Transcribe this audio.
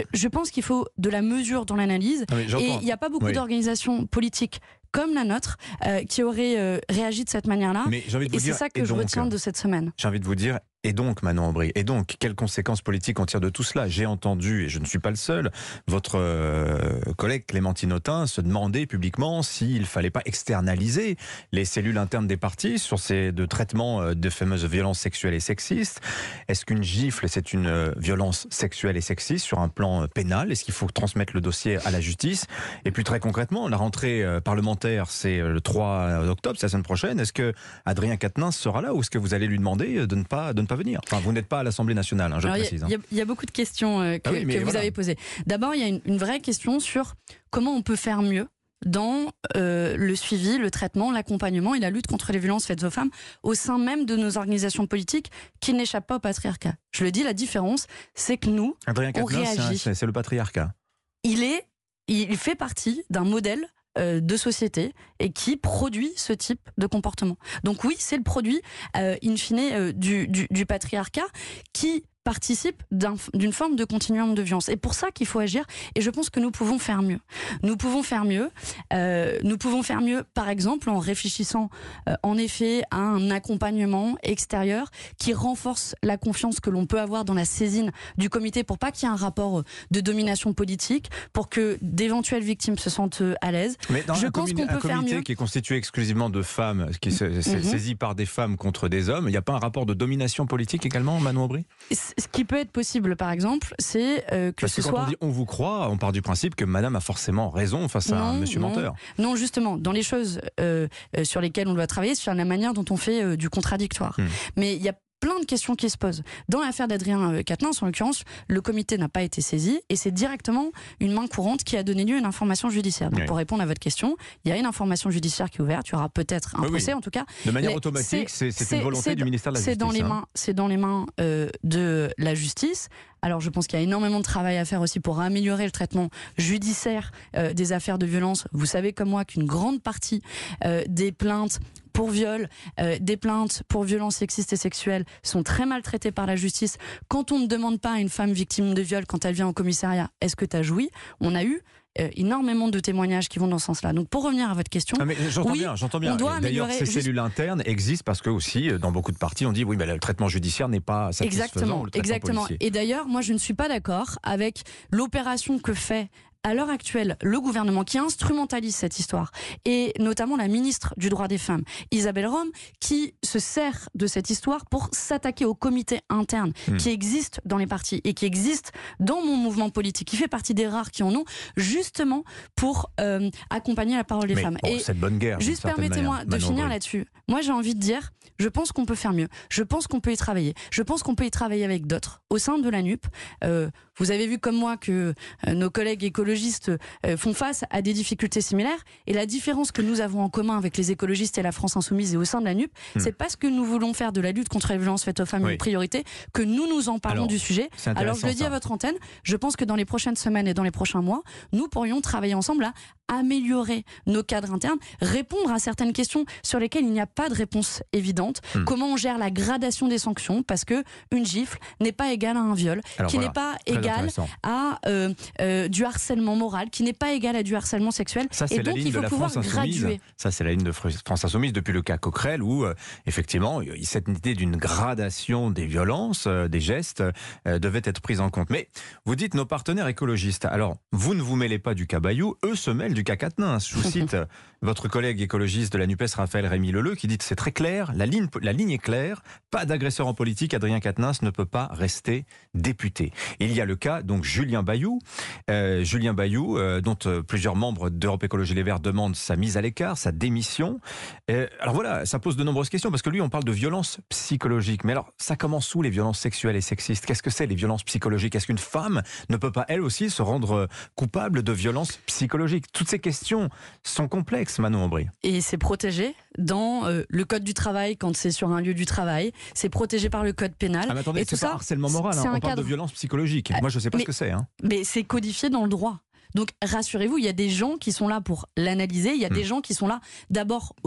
Je pense qu'il faut de la mesure dans l'analyse. Et il n'y a pas beaucoup d'organisations politiques comme la nôtre, qui auraient réagi de cette manière-là. Et c'est ça que je retiens de cette semaine. J'ai envie de vous dire, et donc Manon Aubry, et donc quelles conséquences politiques on tire de tout cela? J'ai entendu, et je ne suis pas le seul, votre collègue Clémentine Autain se demander publiquement s'il ne fallait pas externaliser les cellules internes des partis sur ces traitements de fameuses violences sexuelles et sexistes. Est-ce qu'une gifle, c'est une violence sexuelle et sexiste sur un plan pénal? Est-ce qu'il faut transmettre le dossier à la justice? Et puis très concrètement, la rentrée parlementaire, c'est le 3 octobre, c'est la semaine prochaine. Est-ce que Adrien Quatennens sera là ou est-ce que vous allez lui demander de ne pas venir? Enfin, vous n'êtes pas à l'Assemblée nationale, je précise. Il y a beaucoup de questions que vous avez posées. D'abord, il y a une vraie question sur comment on peut faire mieux dans le suivi, le traitement, l'accompagnement et la lutte contre les violences faites aux femmes au sein même de nos organisations politiques qui n'échappent pas au patriarcat. Je le dis, la différence, c'est que nous, Adrien on réagit. Quatennens, c'est le patriarcat. Il fait partie d'un modèle de société et qui produit ce type de comportement. Donc oui, c'est le produit in fine du patriarcat qui participe d'une forme de continuum de violence. Et pour ça qu'il faut agir, et je pense que nous pouvons faire mieux. Nous pouvons faire mieux, par exemple, en réfléchissant en effet à un accompagnement extérieur qui renforce la confiance que l'on peut avoir dans la saisine du comité pour pas qu'il y ait un rapport de domination politique, pour que d'éventuelles victimes se sentent à l'aise. Mais dans un comité qui est constitué exclusivement de femmes, qui est saisi par des femmes contre des hommes, il n'y a pas un rapport de domination politique également, Manon Aubry? Ce qui peut être possible, par exemple, c'est que ce soit... Quand on dit on vous croit, on part du principe que madame a forcément raison face à un monsieur menteur. Non, justement, dans les choses sur lesquelles on doit travailler, sur la manière dont on fait du contradictoire. Mais il y a plein de questions qui se posent. Dans l'affaire d'Adrien Quatennens, en l'occurrence, le comité n'a pas été saisi et c'est directement une main courante qui a donné lieu à une information judiciaire. Donc pour répondre à votre question, il y a une information judiciaire qui est ouverte, il y aura peut-être un procès en tout cas. De manière automatique, c'est une volonté du ministère de la Justice. C'est dans les mains de la justice. Alors je pense qu'il y a énormément de travail à faire aussi pour améliorer le traitement judiciaire des affaires de violence. Vous savez comme moi qu'une grande partie des plaintes pour viol, des plaintes pour violences sexistes et sexuelles sont très mal traitées par la justice. Quand on ne demande pas à une femme victime de viol, quand elle vient au commissariat, est-ce que tu as joui? On a eu énormément de témoignages qui vont dans ce sens-là. Donc pour revenir à votre question, j'entends bien. D'ailleurs, ces cellules internes existent parce que aussi, dans beaucoup de partis, on dit oui, mais le traitement judiciaire n'est pas satisfaisant. Exactement. Policier. Et d'ailleurs, moi, je ne suis pas d'accord avec l'opération que fait à l'heure actuelle, le gouvernement qui instrumentalise cette histoire, et notamment la ministre du droit des femmes, Isabelle Rome, qui se sert de cette histoire pour s'attaquer au comité interne qui existe dans les partis et qui existe dans mon mouvement politique, qui fait partie des rares qui en ont, justement pour accompagner la parole des femmes. Et cette bonne guerre. Juste permettez-moi de finir là-dessus. Moi, j'ai envie de dire, je pense qu'on peut faire mieux. Je pense qu'on peut y travailler. Je pense qu'on peut y travailler avec d'autres. Au sein de la NUP, vous avez vu comme moi que nos collègues écologistes font face à des difficultés similaires. Et la différence que nous avons en commun avec les écologistes et la France Insoumise et au sein de la NUP, c'est parce que nous voulons faire de la lutte contre les violences faites aux femmes une priorité que nous en parlons du sujet. Alors je le dis à votre antenne, je pense que dans les prochaines semaines et dans les prochains mois, nous pourrions travailler ensemble à améliorer nos cadres internes, répondre à certaines questions sur lesquelles il n'y a pas de réponse évidente. Comment on gère la gradation des sanctions, parce que une gifle n'est pas égale à un viol, qui n'est pas égal à du harcèlement moral, qui n'est pas égal à du harcèlement sexuel. Ça, et donc il faut pouvoir graduer. Ça, c'est la ligne de France Insoumise depuis le cas Coquerel, où effectivement cette idée d'une gradation des violences, des gestes, devait être prise en compte. Mais vous dites nos partenaires écologistes. Alors, vous ne vous mêlez pas du cas Bayou, eux se mêlent du cas Quatennens. Je vous cite votre collègue écologiste de la NUPES, Raphaël Rémy-Leleu, qui dit que c'est très clair, la ligne est claire, pas d'agresseur en politique, Adrien Quatennens ne peut pas rester député. Il y a le cas, donc, Julien Bayou, dont plusieurs membres d'Europe Écologie Les Verts demandent sa mise à l'écart, sa démission. Alors voilà, ça pose de nombreuses questions, parce que lui, on parle de violences psychologiques. Mais alors, ça commence où, les violences sexuelles et sexistes? Qu'est-ce que c'est, les violences psychologiques? Est-ce qu'une femme ne peut pas, elle aussi, se rendre coupable de violences psychologiques? Toutes ces questions sont complexes, Manon Aubry. Et c'est protégé dans le code du travail quand c'est sur un lieu du travail. C'est protégé par le code pénal. Ah mais attendez, c'est pas harcèlement moral, on parle de violence psychologique. Moi, je ne sais pas ce que c'est. Mais c'est codifié dans le droit. Donc rassurez-vous, il y a des gens qui sont là pour l'analyser. Il y a des gens qui sont là d'abord